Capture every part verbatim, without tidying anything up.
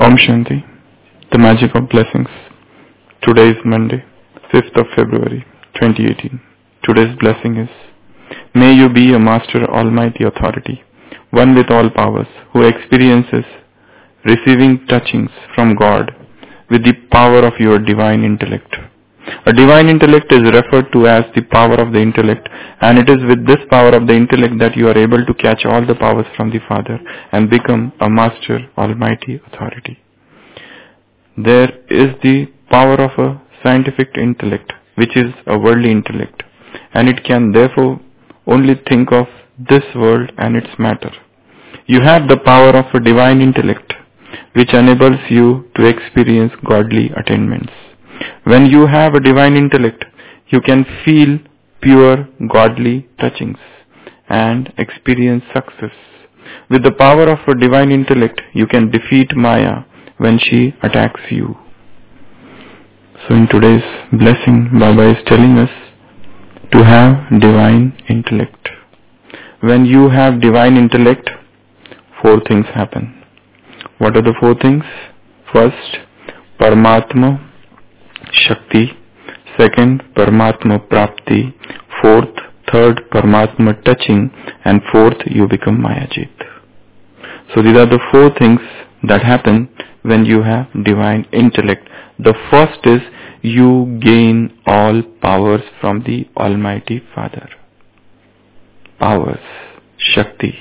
Om Shanti, the magic of blessings. Today is Monday, fifth of February, twenty eighteen. Today's blessing is, may you be a Master Almighty Authority, one with all powers, who experiences receiving touchings from God with the power of your divine intellect. A divine intellect is referred to as the power of the intellect, and it is with this power of the intellect that you are able to catch all the powers from the Father and become a Master Almighty Authority. There is the power of a scientific intellect, which is a worldly intellect, and it can therefore only think of this world and its matter. You have the power of a divine intellect, which enables you to experience godly attainments. When you have a divine intellect, you can feel pure godly touchings and experience success. With the power of a divine intellect, you can defeat Maya when she attacks you. So in today's blessing, Baba is telling us to have divine intellect. When you have divine intellect, four things happen. What are the four things? First, Paramatma Shakti. Second, Paramatma Prapti. Fourth, third, Paramatma touching. And fourth, you become Mayajit. So these are the four things that happen when you have divine intellect. The first is you gain all powers from the Almighty Father. Powers, Shakti.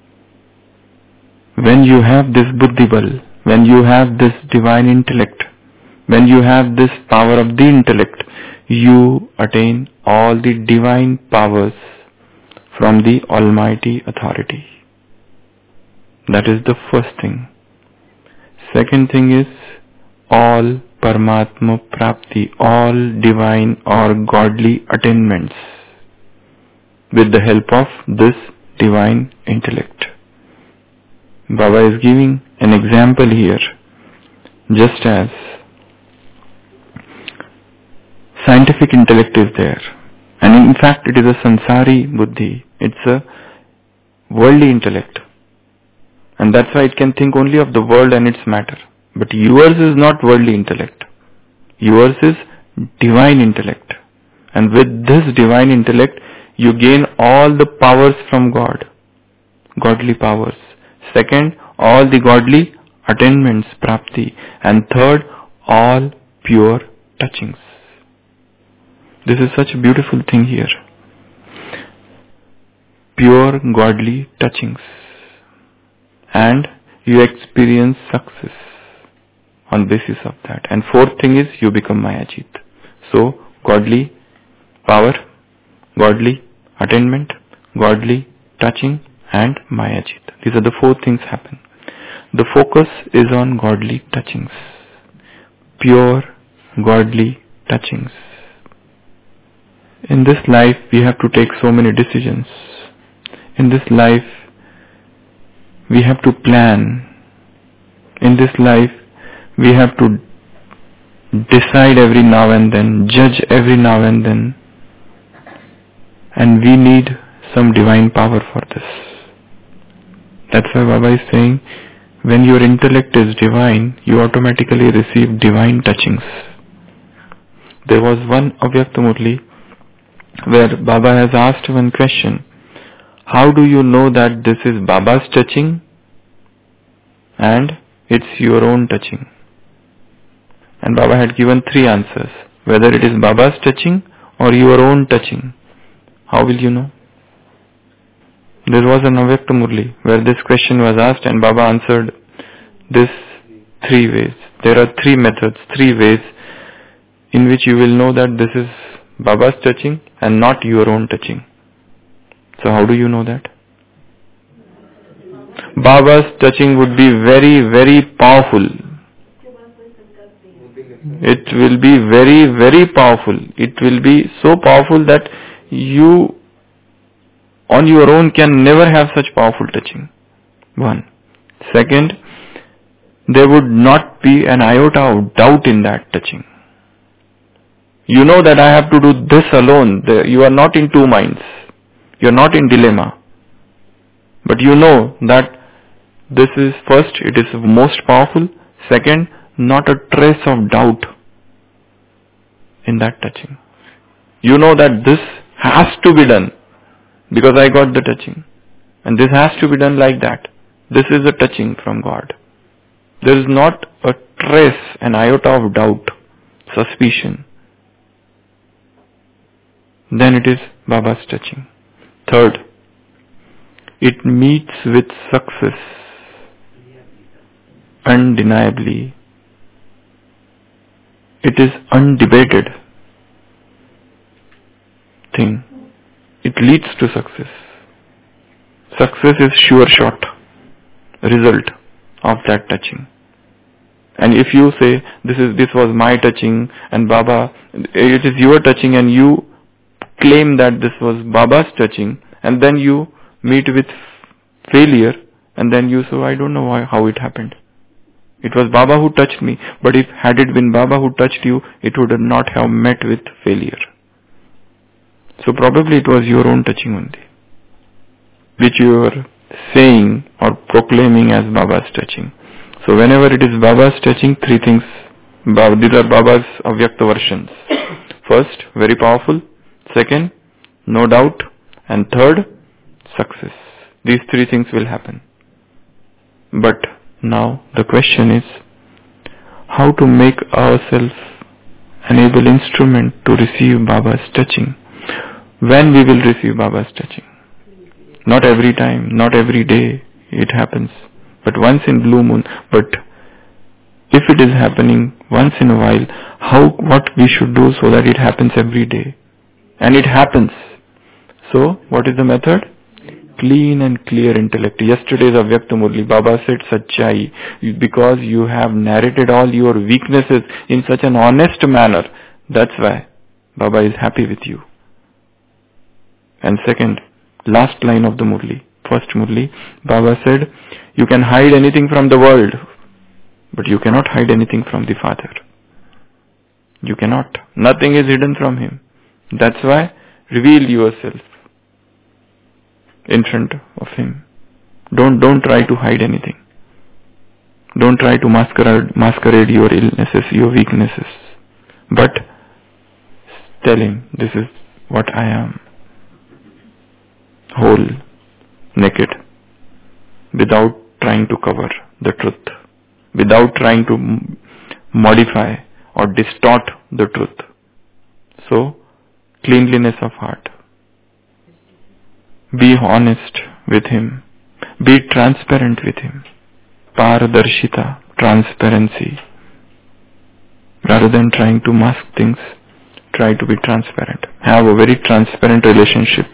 When you have this Buddhi Bal, when you have this divine intellect, when you have this power of the intellect, you attain all the divine powers from the Almighty Authority. That is the first thing. Second thing is all Paramatma Prapti, all divine or godly attainments with the help of this divine intellect. Baba is giving an example here, just as scientific intellect is there, and in fact it is a sansari buddhi, it's a worldly intellect, and that's why it can think only of the world and its matter. But yours is not worldly intellect, yours is divine intellect, and with this divine intellect you gain all the powers from God, godly powers. Second, all the godly attainments, prapti, and third, all pure touchings. This is such a beautiful thing here. Pure godly touchings. And you experience success on basis of that. And fourth thing is you become Mayajit. So, godly power, godly attainment, godly touching, and Mayajit. These are the four things happen. The focus is on godly touchings. Pure godly touchings. In this life, we have to take so many decisions. In this life, we have to plan. In this life, we have to decide every now and then, judge every now and then. And we need some divine power for this. That's why Baba is saying, when your intellect is divine, you automatically receive divine touchings. There was one Avyakta Murli where Baba has asked one question. How do you know that this is Baba's touching and it's your own touching? And Baba had given three answers. Whether it is Baba's touching or your own touching. How will you know? There was an Avyakta Murli where this question was asked and Baba answered this three ways. There are three methods, three ways in which you will know that this is Baba's touching and not your own touching. So how do you know that? Baba's touching would be very, very powerful. It will be very, very powerful. It will be so powerful that you on your own can never have such powerful touching. One. Second, there would not be an iota of doubt in that touching. You know that I have to do this alone. You are not in two minds. You are not in dilemma. But you know that this is first, it is most powerful. Second, not a trace of doubt in that touching. You know that this has to be done because I got the touching. And this has to be done like that. This is a touching from God. There is not a trace, an iota of doubt, suspicion. Then it is Baba's touching. Third, it meets with success undeniably. It is undebated thing. It leads to success. Success is sure shot result of that touching. And if you say this is this was my touching and Baba, it is your touching, and you claim that this was Baba's touching, and then you meet with failure, and then you say, I don't know why, how it happened. It was Baba who touched me, but if had it been Baba who touched you, it would not have met with failure. So probably it was your own touching only, which you are saying or proclaiming as Baba's touching. So whenever it is Baba's touching, three things, these are Baba's Avyakta versions. First, very powerful. Second, no doubt. And third, success. These three things will happen. But now the question is, how to make ourselves an able instrument to receive Baba's touching. When we will receive Baba's touching? Not every time, not every day it happens, but once in blue moon. But if it is happening once in a while, how, what we should do so that it happens every day? And it happens. So, what is the method? Clean and clear intellect. Yesterday's Avyakta Murli, Baba said, Sachai, because you have narrated all your weaknesses in such an honest manner. That's why Baba is happy with you. And second, last line of the Murli, first Murli, Baba said, you can hide anything from the world, but you cannot hide anything from the Father. You cannot. Nothing is hidden from Him. That's why reveal yourself in front of Him. Don't don't try to hide anything. Don't try to masquerade, masquerade your illnesses, your weaknesses. But tell Him, this is what I am. Whole, naked, without trying to cover the truth, without trying to modify or distort the truth. So, cleanliness of heart. Be honest with Him. Be transparent with Him. Paradarshita, transparency. Rather than trying to mask things, try to be transparent. Have a very transparent relationship.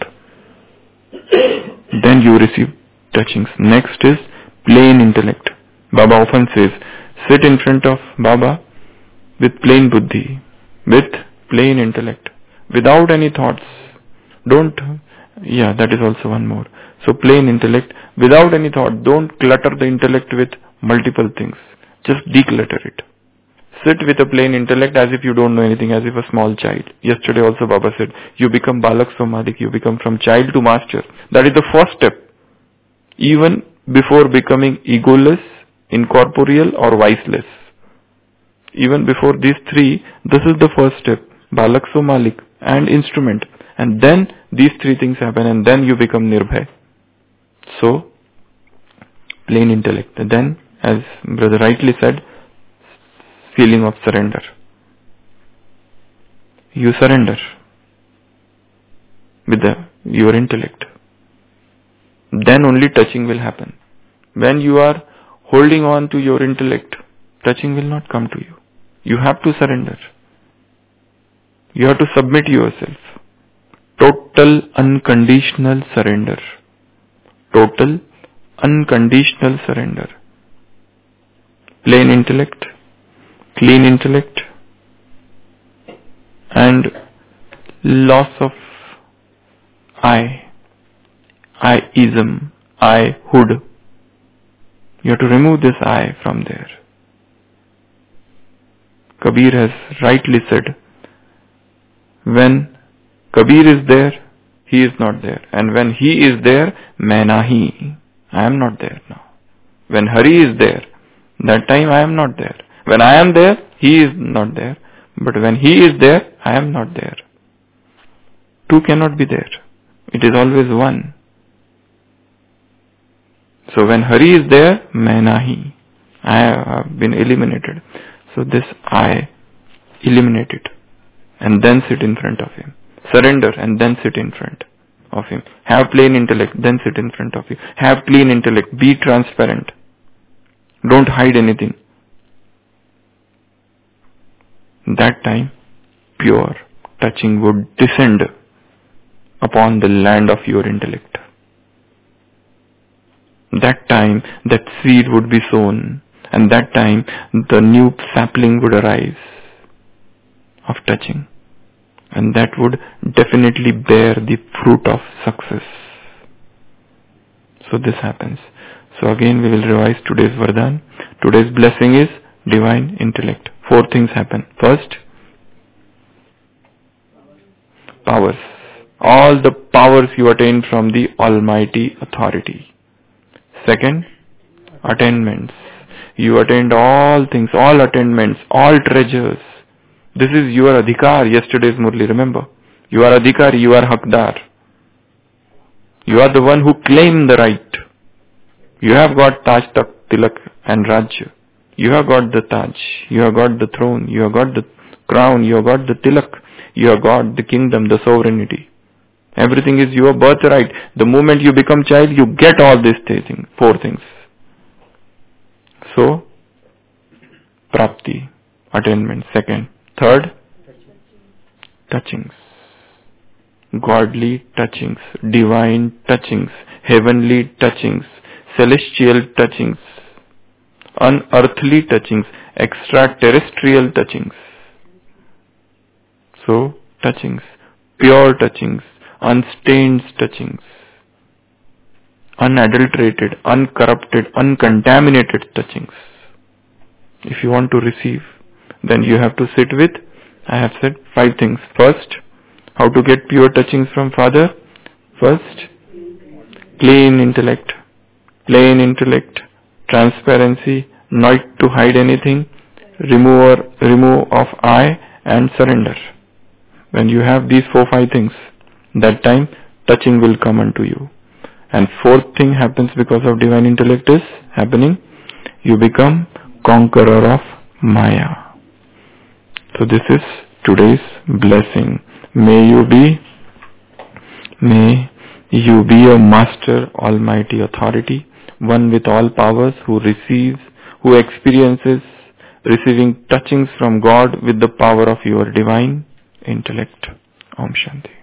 Then you receive touchings. Next is plain intellect. Baba often says, sit in front of Baba with plain buddhi, with plain intellect, without any thoughts. Don't, yeah, that is also one more. So plain intellect, without any thought. Don't clutter the intellect with multiple things. Just declutter it. Sit with a plain intellect as if you don't know anything, as if a small child. Yesterday also Baba said, you become Balak Somadik, you become from child to master. That is the first step. Even before becoming egoless, incorporeal or viceless. Even before these three, this is the first step. Balak Somalik and instrument. And then these three things happen, and then you become Nirbhay. So, plain intellect. And then, as Brother rightly said, feeling of surrender. You surrender with the, your intellect. Then only touching will happen. When you are holding on to your intellect, touching will not come to you. You have to surrender. You have to submit yourself. Total unconditional surrender. Total unconditional surrender. Plain intellect, clean intellect, and loss of I, I-ism, I-hood. You have to remove this I from there. Kabir has rightly said, when Kabir is there, he is not there. And when he is there, मैं nahi, I am not there now. When Hari is there, That time I am not there. When I am there, he is not there. But when he is there, I am not there. Two cannot be there. It is always one. So when Hari is there, main nahi. I have been eliminated. So this I eliminate it and then sit in front of him. Surrender and then sit in front of him. Have plain intellect, then sit in front of him. Have clean intellect. Be transparent. Don't hide anything. That time, pure touching would descend upon the land of your intellect. That time, that seed would be sown, and that time, the new sapling would arise of touching, and that would definitely bear the fruit of success. So this happens. So again, we will revise today's Vardhan. Today's blessing is divine intellect. Four things happen. First, powers. All the powers you attain from the Almighty Authority. Second, attainments. You attained all things, all attainments, all treasures. This is your adhikar, yesterday's Murli, remember. You are adhikar, you are hakdar. You are the one who claimed the right. You have got Taj, Tak, Tilak and Rajya. You have got the Taj, you have got the throne, you have got the crown, you have got the Tilak, you have got the kingdom, the sovereignty. Everything is your birthright. The moment you become child, you get all these things, four things. So, prapti, attainment. Second. Third, touchings. Godly touchings, divine touchings, heavenly touchings, celestial touchings, unearthly touchings, extraterrestrial touchings. So, touchings, pure touchings, unstained touchings, unadulterated, uncorrupted, uncontaminated touchings. If you want to receive, then you have to sit with, I have said, five things. First, how to get pure touchings from Father? First, clean intellect, plain intellect, transparency, not to hide anything, remove, remove of I and surrender. When you have these four, five things, that time touching will come unto you. And fourth thing happens because of divine intellect is happening. You become conqueror of Maya. So this is today's blessing. May you be, may you be a master, almighty authority, one with all powers, who receives, who experiences receiving touchings from God with the power of your divine intellect. Om Shanti.